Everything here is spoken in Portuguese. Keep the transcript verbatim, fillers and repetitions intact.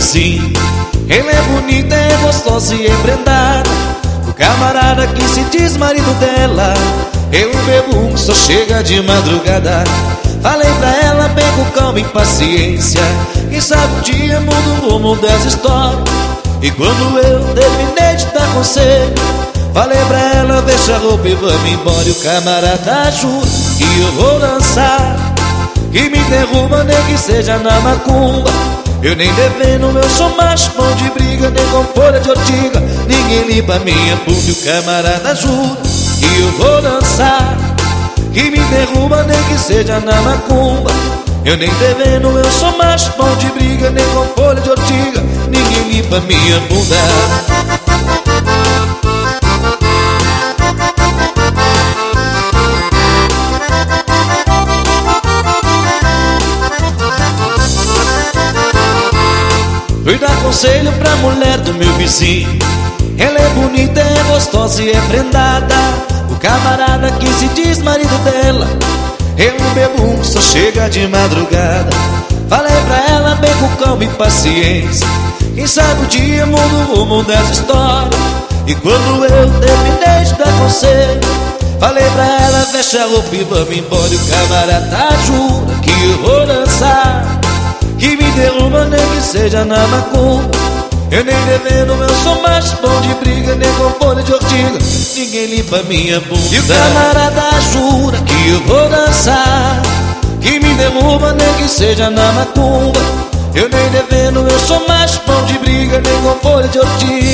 vizinho. Ela é bonita, é gostosa e empreendada. O camarada que se diz marido dela, eu bebo um, só chega de madrugada. Falei pra ela bem com calma e paciência, quem sabe um dia muda o rumo dessa história. E quando eu terminei de dar conselho, falei pra ela, deixa a roupa e vamos embora. E o camarada jura que eu vou dançar, que me derruba nem que seja na macumba. Eu nem devendo, eu sou macho, pão de briga, nem com folha de ortiga ninguém limpa minha bunda. E o camarada jura que eu vou dançar, que me derruba nem que seja na macumba. Eu nem devendo, eu sou macho, pão de briga, nem com folha de ortiga ninguém limpa minha bunda. Fui dar conselho pra mulher do meu vizinho. Ela é bonita, é gostosa e é prendada. O camarada que se diz marido dela, eu bebo um, só chega de madrugada. Falei pra ela bem com calma e paciência, quem sabe o dia muda o rumo dessa história. E quando eu terminei de dar conselho, falei pra ela, fecha a roupa e vamos embora. E o camarada jura que eu vou dançar, que me derruba nem que seja na macumba. Eu nem devendo, eu sou macho, pão de briga, nem com folha de ortiga ninguém limpa minha bunda. E o camarada jura que eu vou dançar, que me derruba nem que seja na macumba. Eu nem devendo, eu sou macho, pão de briga, nem com folha de ortiga